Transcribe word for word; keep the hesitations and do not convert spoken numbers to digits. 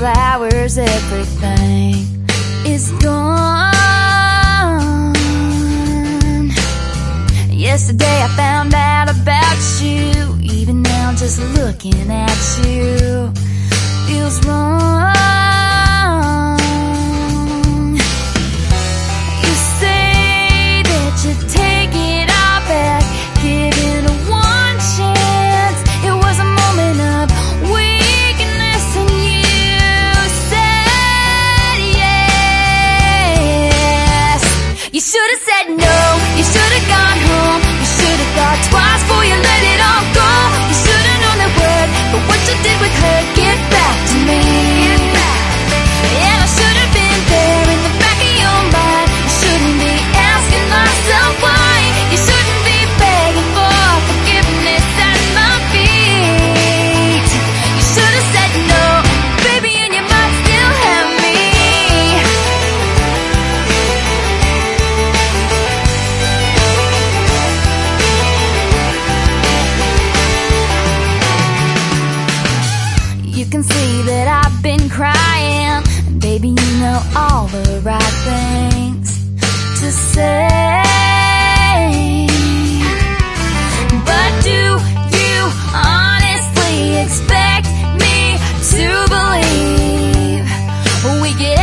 flowers, everything is gone. Yesterday I found out about you. Even now just looking at you feels wrong. You say that you take it all back, give it a one chance. It was a moment of weakness and you said yes. You should have said no, you should have gone home. You should have thought twice before you let it all go. You should have known that word, but what you did with her, get back to me. And I should have been there in the back of your mind. You shouldn't be asking myself why. You shouldn't be begging for forgiveness at my feet. You should have said no, baby, and you might still have me. You can see that I've been crying, and baby, you know all the right things to say. But do you honestly expect me to believe we get